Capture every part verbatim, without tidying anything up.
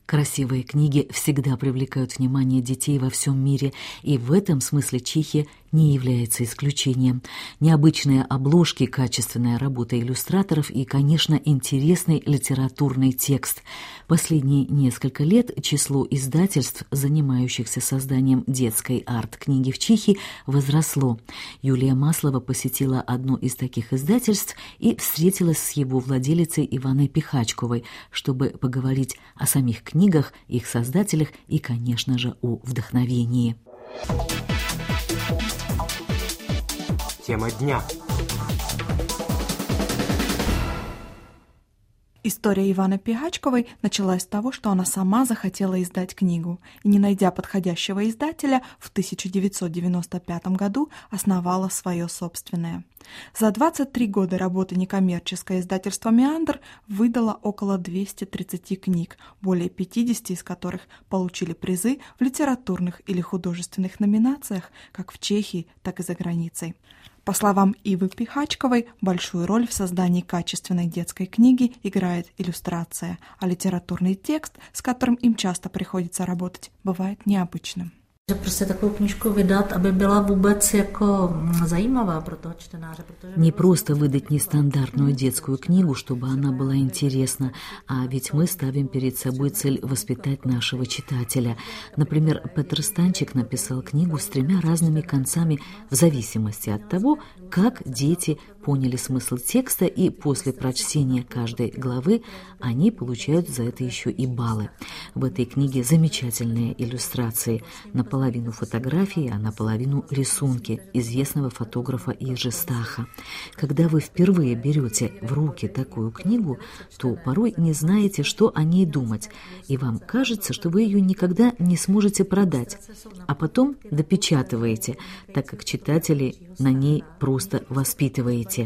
Красивые книги всегда привлекают внимание детей во всем мире, и в этом смысле Чехия не является исключением. Необычные обложки, качественная работа иллюстраторов и, конечно, интересный литературный текст. Последние несколько лет число издательств, занимающихся созданием детской арт-книги в Чехии, возросло. Юлия Маслова посетила одно из таких издательств и встретилась с его владелицей Иваной Пихачковой, чтобы поговорить о самих книгах, их создателях и, конечно же, о вдохновении. Тема дня. История Иваны Пихачковой началась с того, что она сама захотела издать книгу и, не найдя подходящего издателя, в тысяча девятьсот девяносто пятом году основала свое собственное. За двадцать три года работы некоммерческое издательство «Меандр» выдало около двухсот тридцати книг, более пятидесяти из которых получили призы в литературных или художественных номинациях как в Чехии, так и за границей. По словам Ивы Пихачковой, большую роль в создании качественной детской книги играет иллюстрация, а литературный текст, с которым им часто приходится работать, бывает необычным. Že prostě takovou knížku vydat, aby byla vůbec jako zajímavá pro toho čtenáře. Не просто выдать нестандартную детскую книгу, чтобы она была интересна, а ведь мы ставим перед собой цель воспитать нашего читателя. Например, Петр Станчик написал книгу с тремя разными концами в зависимости от того, как дети поняли смысл текста, и после прочтения каждой главы они получают за это еще и баллы. В этой книге замечательные иллюстрации, наполовину фотографии, а наполовину рисунки известного фотографа Ежи Стаха. Когда вы впервые берете в руки такую книгу, то порой не знаете, что о ней думать, и вам кажется, что вы ее никогда не сможете продать, а потом допечатываете, так как читателей на ней просто воспитываете.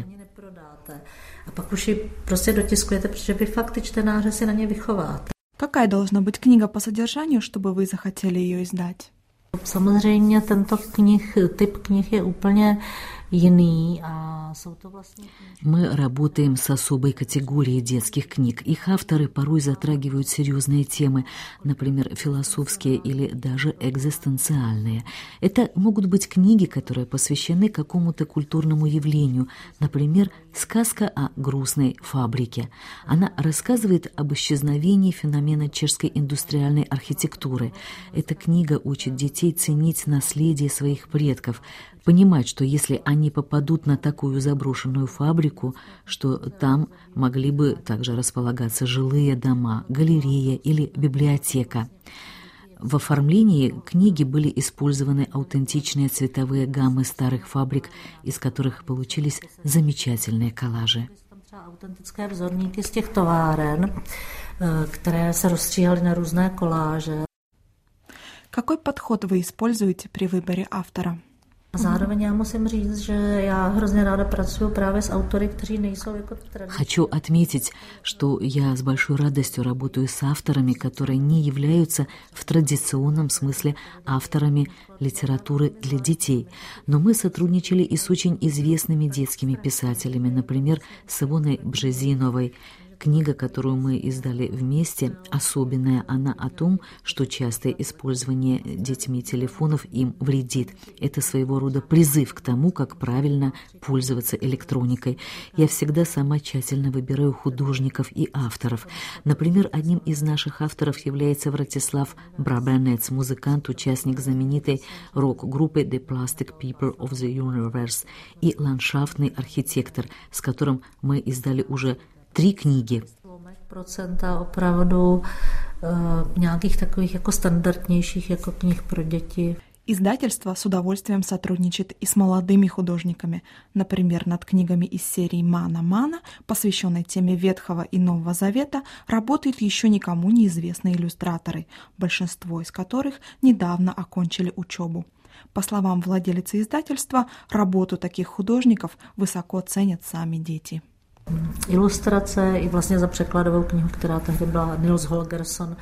A pak už ji prostě dotiskujete, protože vy fakt ty čtenáře si na ně vychováte. Какая должна быть книга по содержанию, чтобы вы захотели ее издать? Samozřejmě tento knih, typ knih je úplně jiný. A jsou to vlastně... Мы работаем с особой категорией детских книг. Их авторы порой затрагивают серьезные темы, например, философские или даже экзистенциальные. Это могут быть книги, которые посвящены какому-то культурному явлению, например, «Сказка о грустной фабрике». Она рассказывает об исчезновении феномена чешской индустриальной архитектуры. Эта книга учит детей ценить наследие своих предков, понимать, что если они попадут на такую заброшенную фабрику, что там могли бы также располагаться жилые дома, галерея или библиотека. В оформлении книги были использованы аутентичные цветовые гаммы старых фабрик, из которых получились замечательные коллажи. Autentické vzorníky z těch továren, které se rozstříhaly na různé koláže. Какой подход вы используете при выборе автора? Zároveň já musím říct, že já hrozně ráda pracuji právě s autory, kteří nejsou jako tradiční. Хочу отметить, что я с большой радостью работаю с авторами, которые не являются в традиционном смысле авторами литературы для детей. Но мы сотрудничали и с очень известными детскими писателями, например, с Ивоной Бжезиновой. Книга, которую мы издали вместе, особенная, она о том, что частое использование детьми телефонов им вредит. Это своего рода призыв к тому, как правильно пользоваться электроникой. Я всегда сама тщательно выбираю художников и авторов. Например, одним из наших авторов является Вратислав Брабенец, музыкант, участник знаменитой рок-группы The Plastic People of the Universe и ландшафтный архитектор, с которым мы издали уже Три книги. Процента opravdu uh, nějakých takových jako standardnějších jako knih pro děti. Издательство с удовольствием сотрудничает и с молодыми художниками. Например, над книгами из серии «Мана-Мана», посвященной теме Ветхого и Нового Завета, работают еще никому неизвестные иллюстраторы, большинство из которых недавно окончили учебу. По словам владелицы издательства, работу таких художников высоко ценят сами дети. Ilustrace i vlastně za překladovou knihu, která tehdy byla Nils Holgersson,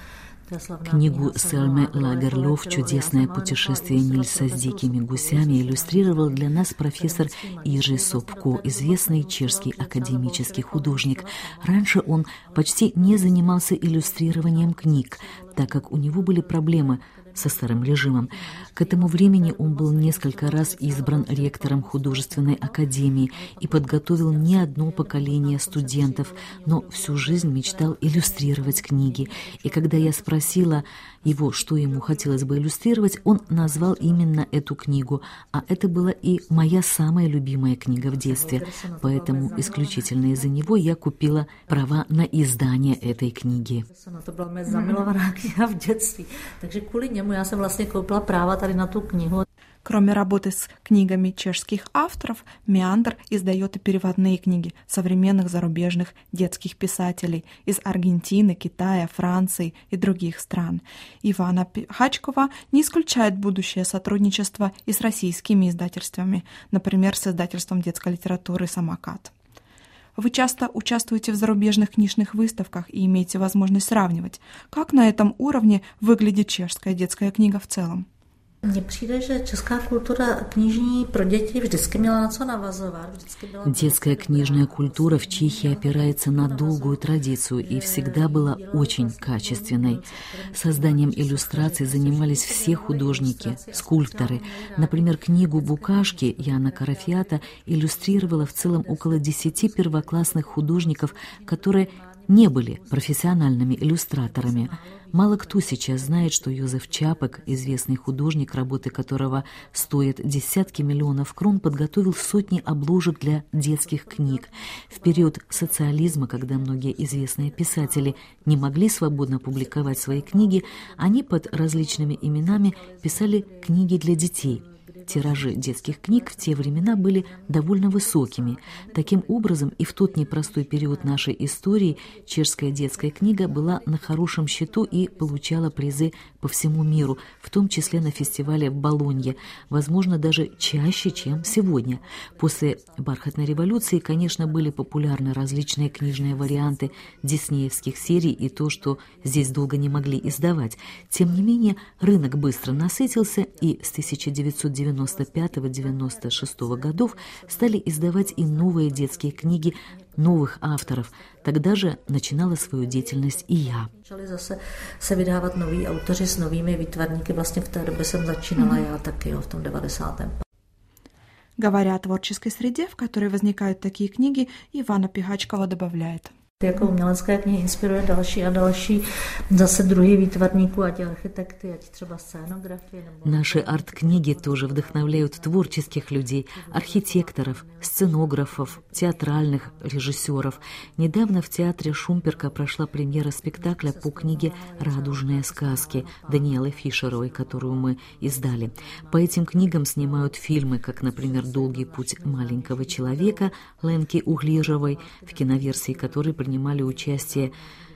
Книгу Сельмы Лагерлёв «Чудесное путешествие Нильса с дикими гусями» иллюстрировал для нас профессор Иржи Собко, известный чешский академический художник. Раньше он почти не занимался иллюстрированием книг, так как у него были проблемы со старым режимом. К этому времени он был несколько раз избран ректором художественной академии и подготовил не одно поколение студентов, но всю жизнь мечтал иллюстрировать книги. И когда я спросила его, что ему хотелось бы иллюстрировать, он назвал именно эту книгу, а это была и моя самая любимая книга в детстве, поэтому исключительно из-за него я купила права на издание этой книги. To byla moje zamilovaná kniha v dětství, takže kvůli němu já jsem vlastně koupila práva tady na tu knihu. Кроме работы с книгами чешских авторов, Меандр издает и переводные книги современных зарубежных детских писателей из Аргентины, Китая, Франции и других стран. Ивана Пихачкова не исключает будущее сотрудничество и с российскими издательствами, например, с издательством детской литературы «Самокат». Вы часто участвуете в зарубежных книжных выставках и имеете возможность сравнивать, как на этом уровне выглядит чешская детская книга в целом. Mně přijde, že česká kultura knižní pro děti vždycky měla na co navazovat. Детская книжная культура в Чехии опирается на долгую традицию и всегда была очень качественной. Созданием иллюстраций занимались все художники, скульпторы. Например, книгу «Букашки» Яна Карафиата иллюстрировала в целом около десяти первоклассных художников, которые не были профессиональными иллюстраторами. Мало кто сейчас знает, что Йозеф Чапек, известный художник, работы которого стоят десятки миллионов крон, подготовил сотни обложек для детских книг. В период социализма, когда многие известные писатели не могли свободно публиковать свои книги, они под различными именами писали книги для детей. Тиражи детских книг в те времена были довольно высокими. Таким образом, и в тот непростой период нашей истории чешская детская книга была на хорошем счету и получала призы по всему миру, в том числе на фестивале в Болонье, возможно, даже чаще, чем сегодня. После бархатной революции, конечно, были популярны различные книжные варианты диснеевских серий и то, что здесь долго не могли издавать. Тем не менее, рынок быстро насытился, и с тысяча девятьсот девяносто пятого — девяносто шестого годов стали издавать и новые детские книги новых авторов. Тогда же начинала свою деятельность и я. Začali zase se vydávat noví autoři s novými výtvarníky. Vlastně v té době jsem začínala já taky, jo, v tom devadesátém. Говоря о творческой среде, в которой возникают такие книги, Ивана Пихачкова добавляет. Jako umělecké knihy inspiruje další a další zase druhý výtvarníků, ať architekty, ať třeba scénografie. Nebo... Наши арт-книги тоже вдохновляют творческих людей, архитекторов, сценографов, театральных режиссеров. Недавно в театре Шумперка прошла премьера спектакля по книге «Радужные сказки» Даниэлы Фишеровой, которую мы издали. По этим книгам снимают фильмы, как, например, «Долгий путь маленького человека» Ленки Углижевой, в киноверсии которой принимали участие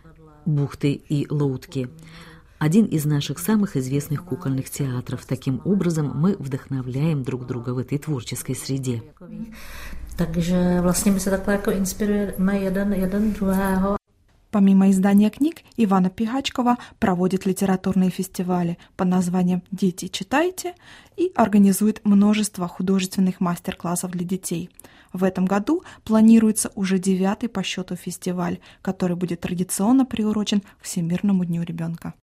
Бухты и Лоутки. Один из наших самых известных кукольных театров. Таким образом, мы вдохновляем друг друга в этой творческой среде. Takže vlastně my se takhle jako inspirujeme jeden, jeden druhého. Помимо издания книг, Ивана Пихачкова проводит литературные фестивали под названием «Дети, читайте» и организует множество художественных мастер-классов для детей. В этом году планируется уже девятый по счету фестиваль, который будет традиционно приурочен к Всемирному дню ребенка.